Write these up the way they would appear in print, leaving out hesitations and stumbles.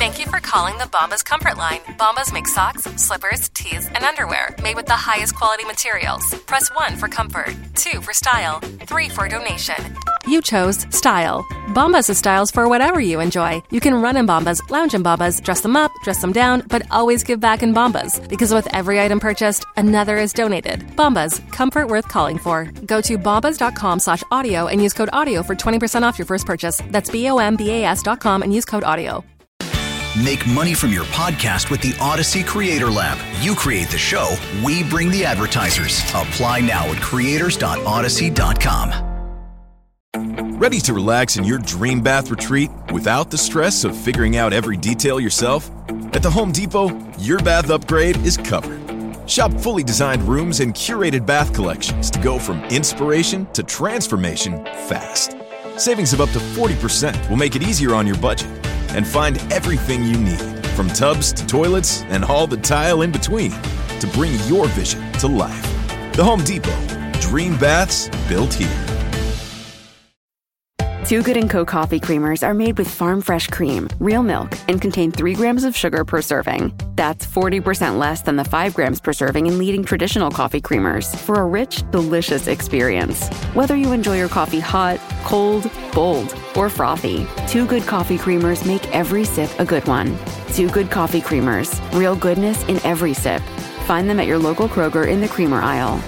Thank you for calling the Bombas Comfort Line. Bombas make socks, slippers, tees, and underwear made with the highest quality materials. Press 1 for comfort, 2 for style, 3 for donation. You chose style. Bombas has styles for whatever you enjoy. You can run in Bombas, lounge in Bombas, dress them up, dress them down, but always give back in Bombas. Because with every item purchased, another is donated. Bombas, comfort worth calling for. Go to bombas.com/audio and use code AUDIO for 20% off your first purchase. That's BOMBAS.com and use code AUDIO. Make money from your podcast with the Odyssey Creator Lab. You create the show, we bring the advertisers. Apply now at creators.odyssey.com. Ready to relax in your dream bath retreat without the stress of figuring out every detail yourself? At the Home Depot, your bath upgrade is covered. Shop fully designed rooms and curated bath collections to go from inspiration to transformation fast. Savings of up to 40% will make it easier on your budget. And find everything you need, from tubs to toilets and all the tile in between, to bring your vision to life. The Home Depot. Dream baths built here. Too Good & Co. coffee creamers are made with farm fresh cream, real milk, and contain 3 grams of sugar per serving. That's 40% less than the 5 grams per serving in leading traditional coffee creamers for a rich, delicious experience. Whether you enjoy your coffee hot, cold, bold, or frothy, Too Good coffee creamers make every sip a good one. Too Good coffee creamers, real goodness in every sip. Find them at your local Kroger in the creamer aisle.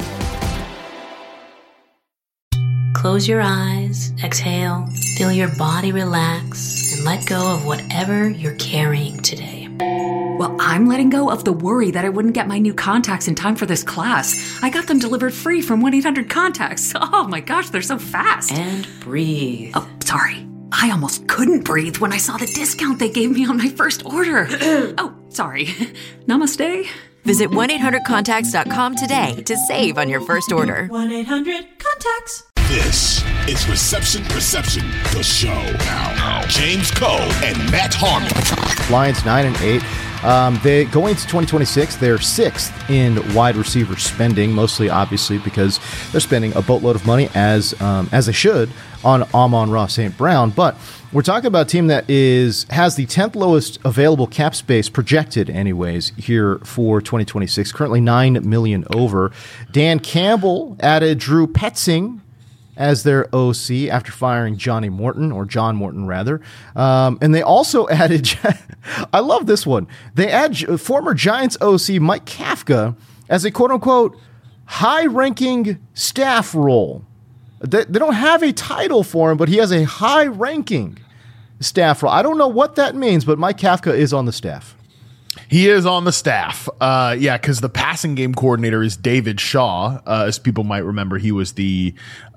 Close your eyes, exhale, feel your body relax, and let go of whatever you're carrying today. Well, I'm letting go of the worry that I wouldn't get my new contacts in time for this class. I got them delivered free from 1-800-CONTACTS. Oh my gosh, they're so fast. And breathe. Oh, sorry. I almost couldn't breathe when I saw the discount they gave me on my first order. Oh, sorry. Namaste. Visit 1-800-CONTACTS.com today to save on your first order. 1-800-CONTACTS. This is Reception, the show. Now, James Koh and Matt Harmon. Lions 9-8. They going into 2026, they're 6th in wide receiver spending, mostly obviously because they're spending a boatload of money as they should on Amon-Ra St. Brown. But we're talking about a team that has the 10th lowest available cap space projected, anyways, here for 2026. Currently $9 million over. Dan Campbell added Drew Petzing as their OC after firing John Morton, rather. And they also added, I love this one, they add former Giants OC Mike Kafka as a quote-unquote high-ranking staff role. They don't have a title for him, but he has a high-ranking staff role. I don't know what that means, but Mike Kafka is on the staff. He is on the staff. Because the passing game coordinator is David Shaw. As people might remember, he was the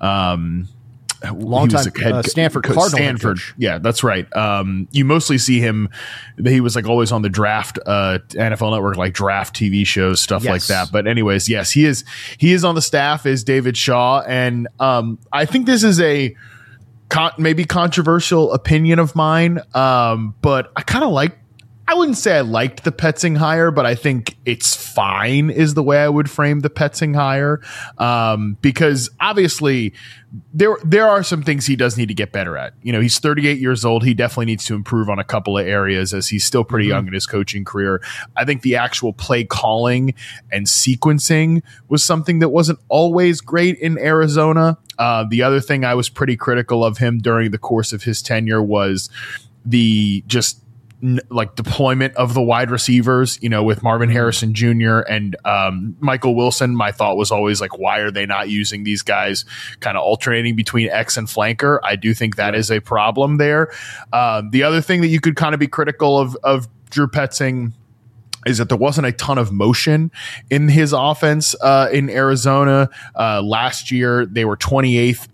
longtime Stanford Cardinal coach. Yeah, that's right. You mostly see him. He was like always on the draft NFL Network, like draft TV shows, stuff like that. But anyways, yes, he is on the staff as David Shaw, and I think this is a maybe controversial opinion of mine, but I kind of like. I wouldn't say I liked the Petzing hire, but I think it's fine is the way I would frame the Petzing hire. Because obviously there are some things he does need to get better at. You know, he's 38 years old. He definitely needs to improve on a couple of areas as he's still pretty young in his coaching career. I think the actual play calling and sequencing was something that wasn't always great in Arizona. The other thing I was pretty critical of him during the course of his tenure was the just like deployment of the wide receivers, you know, with Marvin Harrison Jr. and Michael Wilson. My thought was always like, why are they not using these guys kind of alternating between X and flanker? I do think that is a problem there. The other thing that you could kind of be critical of Drew Petzing is that there wasn't a ton of motion in his offense in Arizona. Last year, they were 28th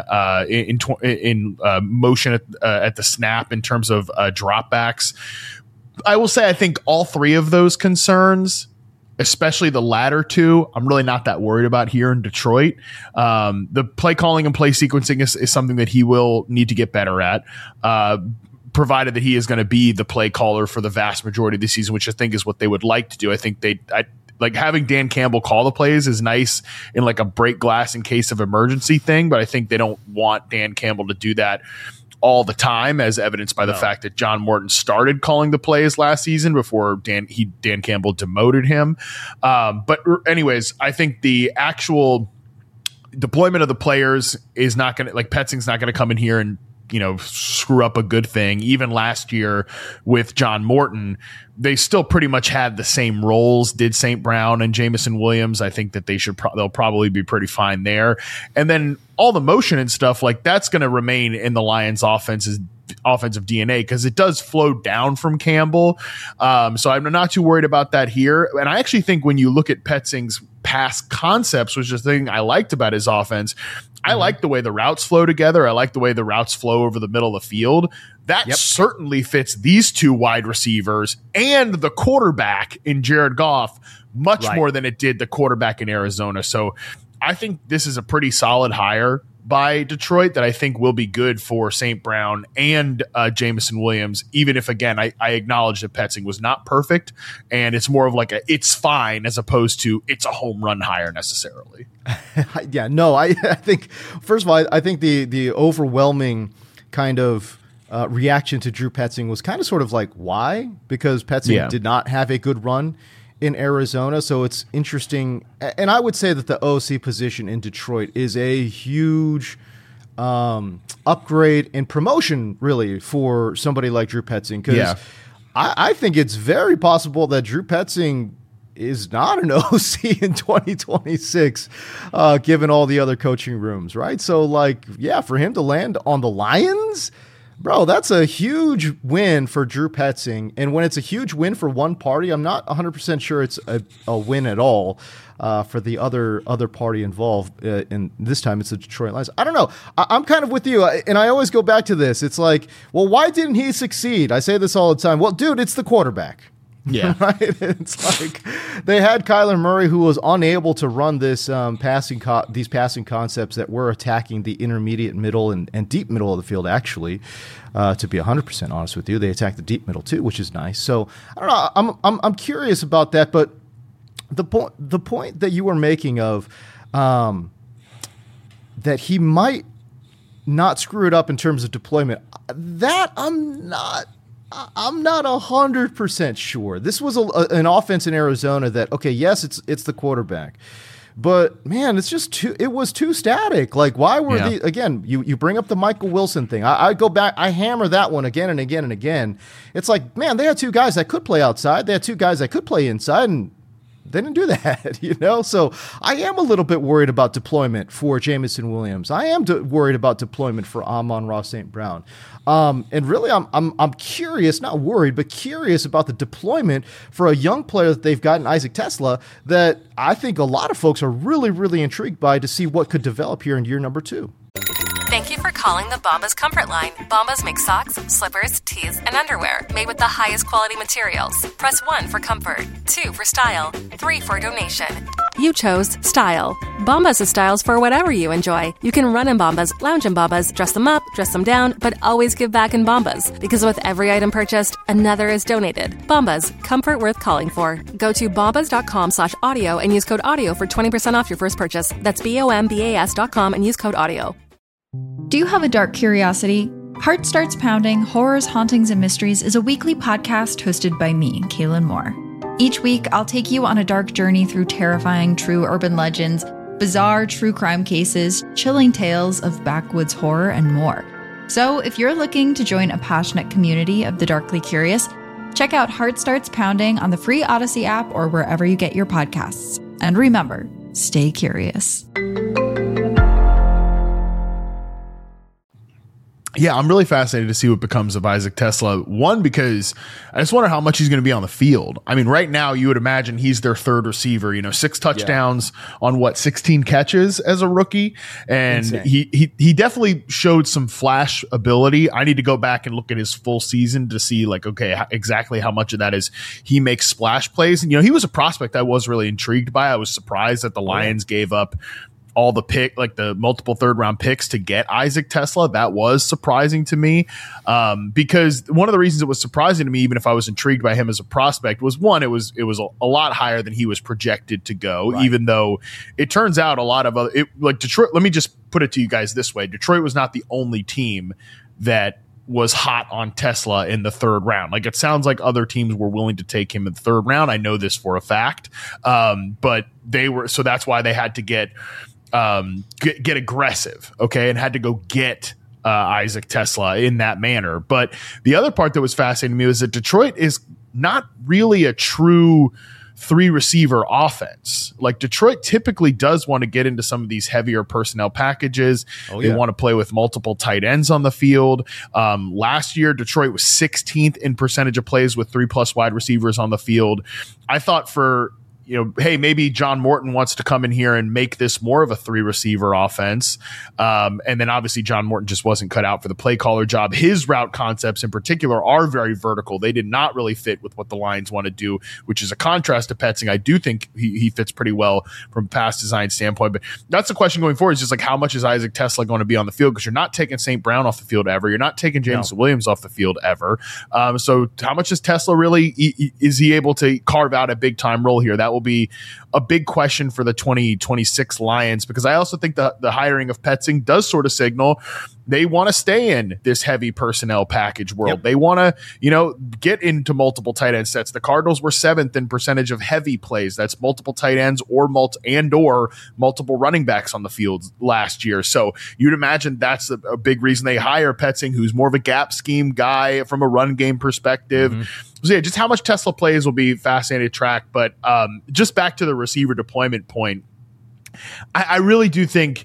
in motion at the snap in terms of dropbacks. I will say I think all three of those concerns, especially the latter two, I'm really not that worried about here in Detroit. The play calling and play sequencing is something that he will need to get better at. Provided that he is going to be the play caller for the vast majority of the season, which I think is what they would like to do. I think like having Dan Campbell call the plays is nice in like a break glass in case of emergency thing, but I think they don't want Dan Campbell to do that all the time, as evidenced by the fact that John Morton started calling the plays last season before Dan Campbell demoted him. But anyways, I think the actual deployment of the players is not going to, like, Petzing's not going to come in here and, you know, screw up a good thing. Even last year with John Morton, they still pretty much had the same roles, did St. Brown and Jameson Williams. I think that they'll probably be pretty fine there. And then all the motion and stuff, like, that's going to remain in the Lions offensive DNA, because it does flow down from Campbell. So I'm not too worried about that here. And I actually think when you look at Petzing's pass concepts, which is the thing I liked about his offense, I like the way the routes flow together. I like the way the routes flow over the middle of the field. That certainly fits these two wide receivers and the quarterback in Jared Goff much more than it did the quarterback in Arizona. So I think this is a pretty solid hire by Detroit that I think will be good for St. Brown and Jameson Williams, even if, again, I acknowledge that Petzing was not perfect, and it's more of like it's fine as opposed to it's a home run hire necessarily. Yeah, no, I think, first of all, I think the overwhelming kind of reaction to Drew Petzing was kind of sort of like, why? Because Petzing did not have a good run in Arizona, so it's interesting. And I would say that the OC position in Detroit is a huge upgrade and promotion, really, for somebody like Drew Petzing, because I think it's very possible that Drew Petzing is not an OC in 2026, given all the other coaching rooms, right? So, like, for him to land on the Lions, bro, that's a huge win for Drew Petzing. And when it's a huge win for one party, I'm not 100% sure it's a win at all for the other party involved. And this time it's the Detroit Lions. I don't know. I'm kind of with you. And I always go back to this. It's like, well, why didn't he succeed? I say this all the time. Well, dude, it's the quarterback. Yeah. Right? It's like they had Kyler Murray, who was unable to run this these passing concepts that were attacking the intermediate middle and deep middle of the field, actually. To be 100% honest with you, they attacked the deep middle too, which is nice. So I don't know. I'm curious about that, but the point that you were making of that he might not screw it up in terms of deployment, that I'm not 100% sure. This was an offense in Arizona that, okay, yes, it's the quarterback, but man, it was too static. Like, why were again, you bring up the Michael Wilson thing. I go back, I hammer that one again and again and again. It's like, man, they had two guys that could play outside. They had two guys that could play inside, and they didn't do that, you know? So I am a little bit worried about deployment for Jameson Williams. I am worried about deployment for Amon-Ra St. Brown. And really, I'm curious, not worried, but curious about the deployment for a young player that they've got in Isaac TeSlaa that I think a lot of folks are really, really intrigued by to see what could develop here in year number 2. Thank you for calling the Bombas Comfort Line. Bombas make socks, slippers, tees, and underwear made with the highest quality materials. Press 1 for comfort, 2 for style, 3 for donation. You chose style. Bombas has styles for whatever you enjoy. You can run in Bombas, lounge in Bombas, dress them up, dress them down, but always give back in Bombas. Because with every item purchased, another is donated. Bombas, comfort worth calling for. Go to bombas.com/audio and use code AUDIO for 20% off your first purchase. That's BOMBAS.com and use code AUDIO. Do you have a dark curiosity? Heart Starts Pounding, Horrors, Hauntings, and Mysteries is a weekly podcast hosted by me, Kaylin Moore. Each week, I'll take you on a dark journey through terrifying true urban legends, bizarre true crime cases, chilling tales of backwoods horror, and more. So if you're looking to join a passionate community of the darkly curious, check out Heart Starts Pounding on the free Odyssey app or wherever you get your podcasts. And remember, stay curious. Yeah, I'm really fascinated to see what becomes of Isaac TeSlaa. One, because I just wonder how much he's going to be on the field. I mean, right now you would imagine he's their third receiver, 6 touchdowns on 16 catches as a rookie. And he definitely showed some flash ability. I need to go back and look at his full season to see exactly how much of that is he makes splash plays. And, he was a prospect I was really intrigued by. I was surprised that the Lions gave up all the multiple third round picks to get Isaac TeSlaa. That was surprising to me, because one of the reasons it was surprising to me, even if I was intrigued by him as a prospect, was one, it was a lot higher than he was projected to go, even though it turns out a lot of Detroit. Let me just put it to you guys this way. Detroit was not the only team that was hot on Tesla in the third round. Like, it sounds like other teams were willing to take him in the third round. I know this for a fact. But they were, so that's why they had to get aggressive. Okay. And had to go get Isaac Tesla in that manner. But the other part that was fascinating to me was that Detroit is not really a true 3 receiver offense. Like, Detroit typically does want to get into some of these heavier personnel packages. They want to play with multiple tight ends on the field. Last year, Detroit was 16th in percentage of plays with 3+ wide receivers on the field. I thought for, hey, maybe John Morton wants to come in here and make this more of a 3 receiver offense. And then obviously John Morton just wasn't cut out for the play caller job. His route concepts in particular are very vertical. They did not really fit with what the Lions want to do, which is a contrast to Petzing. I do think he fits pretty well from a pass design standpoint, but that's the question going forward, is just like, how much is Isaac Tesla going to be on the field? Because you're not taking St. Brown off the field ever. You're not taking Jameson Williams off the field ever. So how much is Tesla really, is he able to carve out a big time role here? That will be a big question for the 2026 Lions, because I also think the hiring of Petzing does sort of signal they want to stay in this heavy personnel package world. They want to, get into multiple tight end sets. The Cardinals were 7th in percentage of heavy plays. That's multiple tight ends or multiple running backs on the field last year. So you'd imagine that's a big reason they hire Petzing, who's more of a gap scheme guy from a run game perspective. So yeah, just how much Tesla plays will be fascinating to track. But just back to the receiver deployment point, I really do think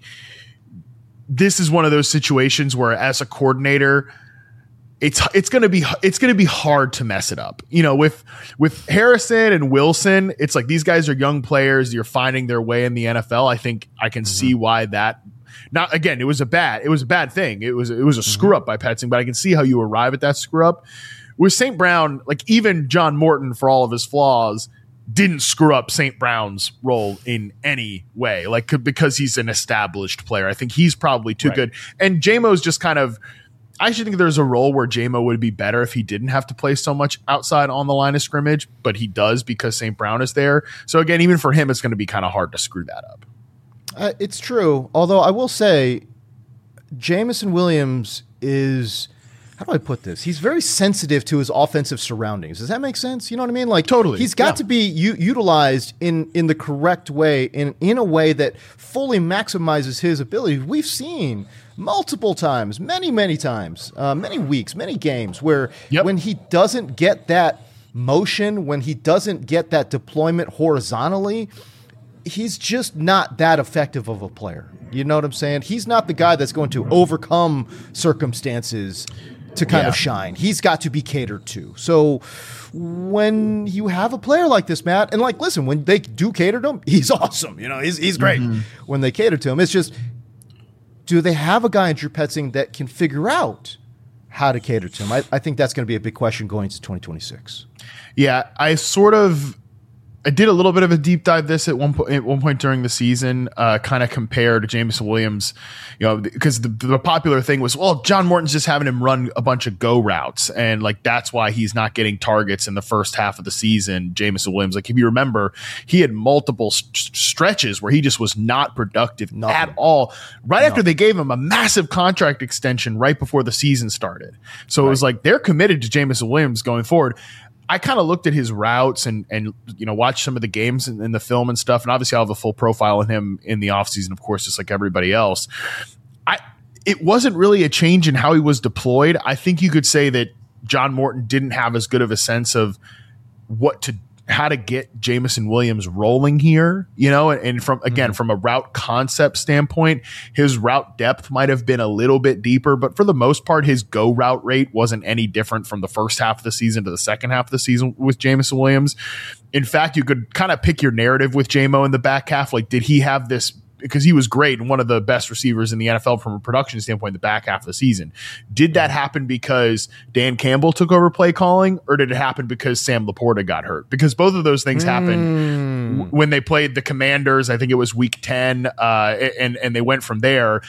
this is one of those situations where, as a coordinator, it's going to be hard to mess it up. With Harrison and Wilson, it's like these guys are young players. You're finding their way in the NFL. I think I can see why that. Not again, it was a bad thing. It was a screw up by Petzing, but I can see how you arrive at that screw up. With St. Brown, like, even John Morton, for all of his flaws, didn't screw up St. Brown's role in any way, like, because he's an established player. I think he's probably too good. And J-Mo's just kind of, I actually think there's a role where J-Mo would be better if he didn't have to play so much outside on the line of scrimmage, but he does because St. Brown is there. So again, even for him, it's going to be kind of hard to screw that up. It's true. Although I will say Jameson Williams is, how do I put this? He's very sensitive to his offensive surroundings. Does that make sense? You know what I mean? Like, totally. He's got to be utilized in the correct way, in a way that fully maximizes his ability. We've seen multiple times, many times, many weeks, many games where when he doesn't get that motion, when he doesn't get that deployment horizontally, he's just not that effective of a player. You know what I'm saying? He's not the guy that's going to overcome circumstances to kind of shine. He's got to be catered to. So when you have a player like this, Matt, and like, listen, when they do cater to him, he's awesome. He's great when they cater to him. It's just, do they have a guy in Drew Petzing that can figure out how to cater to him? I think that's going to be a big question going into 2026. Yeah, I did a little bit of a deep dive this at one point during the season, kind of compared to Jameson Williams, because the popular thing was, well, John Morton's just having him run a bunch of go routes, and like that's why he's not getting targets in the first half of the season. Jameson Williams, like, if you remember, he had multiple stretches where he just was not productive at all. After they gave him a massive contract extension right before the season started, so it was like they're committed to Jameson Williams going forward. I kind of looked at his routes and watched some of the games in the film and stuff. And obviously I'll have a full profile on him in the offseason, of course, just like everybody else. It wasn't really a change in how he was deployed. I think you could say that John Morton didn't have as good of a sense of how to get Jameson Williams rolling here, and from a route concept standpoint, his route depth might have been a little bit deeper, but for the most part, his go route rate wasn't any different from the first half of the season to the second half of the season with Jameson Williams. In fact, you could kind of pick your narrative with J-Mo in the back half. Like, did he have this? Because he was great and one of the best receivers in the NFL from a production standpoint in the back half of the season. Did that happen because Dan Campbell took over play calling, or did it happen because Sam Laporta got hurt? Because both of those things happened when they played the Commanders. I think it was week 10, and they went from there.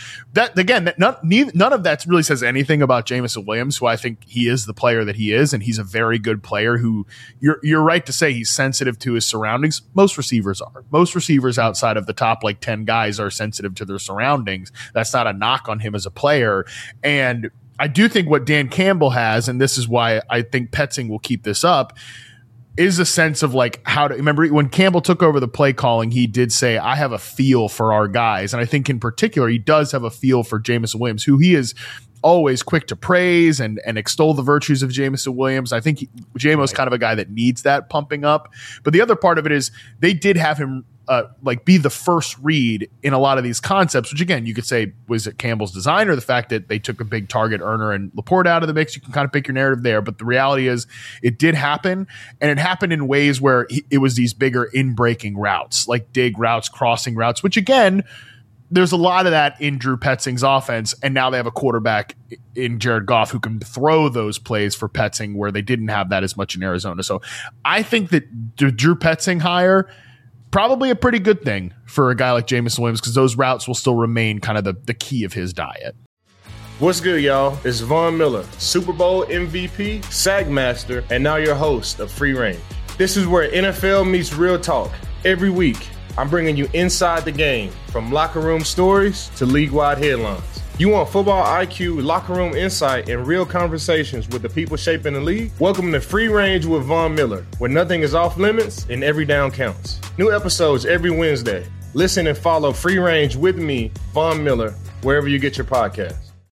None of that really says anything about Jameson Williams, who I think he is the player that he is, and he's a very good player who you're right to say he's sensitive to his surroundings. Most receivers are. Most receivers outside of the top 10 guys are sensitive to their surroundings. That's not a knock on him as a player. And I do think what Dan Campbell has, and this is why I think Petzing will keep this up, is a sense of like how to remember when Campbell took over the play calling, he did say, I have a feel for our guys. And I think in particular, he does have a feel for Jameson Williams, who he is always quick to praise and extol the virtues of Jameson Williams. I think JMO's kind of a guy that needs that pumping up. But the other part of it is they did have him be the first read in a lot of these concepts, which again, you could say, was it Campbell's design or the fact that they took a big target earner and Laporte out of the mix? You can kind of pick your narrative there. But the reality is it did happen, and it happened in ways where it was these bigger in-breaking routes, like dig routes, crossing routes, which again, there's a lot of that in Drew Petzing's offense, and now they have a quarterback in Jared Goff who can throw those plays for Petzing where they didn't have that as much in Arizona. So I think that the Drew Petzing hire, probably a pretty good thing for a guy like Jameson Williams, because those routes will still remain kind of the key of his diet. What's good, y'all? It's Von Miller, Super Bowl MVP, Sack Master, and now your host of Free Range. This is where NFL meets real talk. Every week, I'm bringing you inside the game, from locker room stories to league-wide headlines. You want football IQ, locker room insight, and real conversations with the people shaping the league? Welcome to Free Range with Von Miller, where nothing is off limits and every down counts. New episodes every Wednesday. Listen and follow Free Range with me, Von Miller, wherever you get your podcasts.